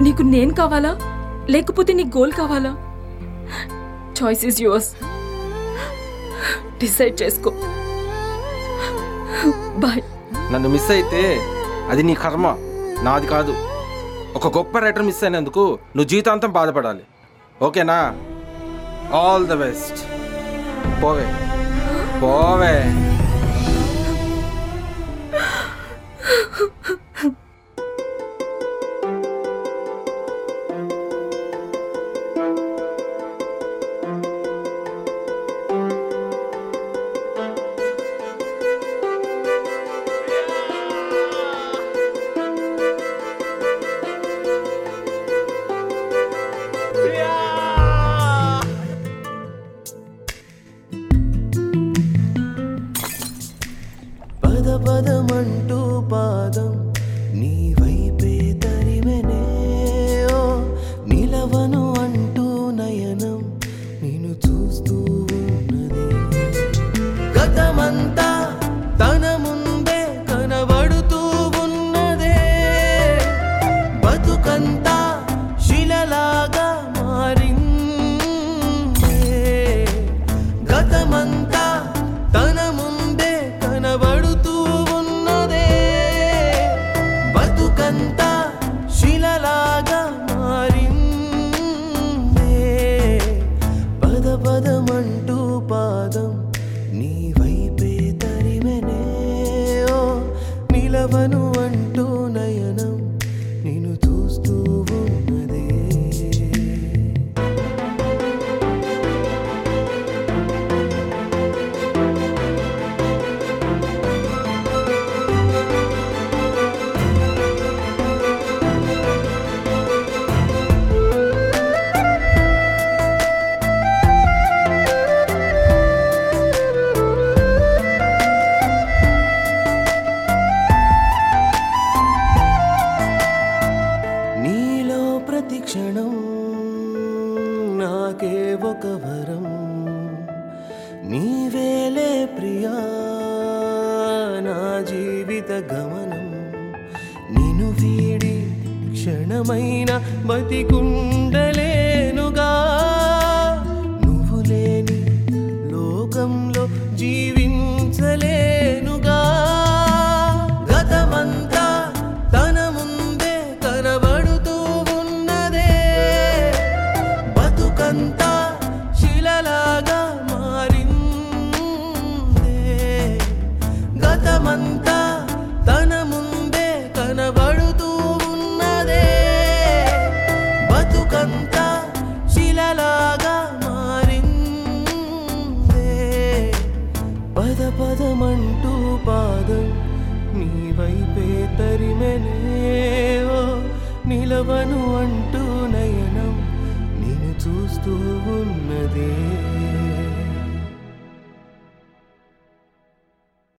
నీకు నేను కావాలా లేకపోతే నీ గోల్ కావాలా? Choice is yours. డిసైడ్ చేసుకో. బాయ్. నన్ను మిస్ అయితే అది నీ కర్మ, నాది కాదు. ఒక గొప్ప రైటర్ మిస్ అయినందుకు నువ్వు జీవితాంతం బాధపడాలి. ఓకేనా? All the best. పోవే పోవే. పదమంటూ పాదం నీ వైపే తరిమెనే, ఓ నిలవను అంటూ నయనం నిన్ను చూస్తూ ఉన్నది. గతమంతా తన ముందే కనబడుతూ ఉన్నదే, బతుకంతా శిలలాగా మారిందే. గతమంతా తన ముందే కనబడుతూ ఉన్నదే, బతుకంతా శిలలాగా మారిందే. పదమంటూ పాదం నీ వైపే తరిమెనే, ఓ నిలవను అంటూ నయనం నిన్ను చూస్తూ ఉన్నదే. నీలో ప్రతి క్షణం నాకే ఒక వరం, నీవేలే ప్రియా నా జీవిత గమనం. నిన్ను వీడి క్షణమైన బతికుండలేనుగా, నువ్వు లేని లోకంలో జీవించలేనుగా. గతమంతా తన ముందే కనబడుతూ ఉన్నదే, బతుకంతా శిలలాగా మారిందే. గతమంతా తన ముందే కనబడుతూ ఉన్నదే, బతుకంతా శిలలాగా మారిందే. పదమంటూ పాదం నీ వైపే తరిమెనే, ఓ నిలవను అంటూ నయనం నిన్ను చూస్తూ ఉన్నదే.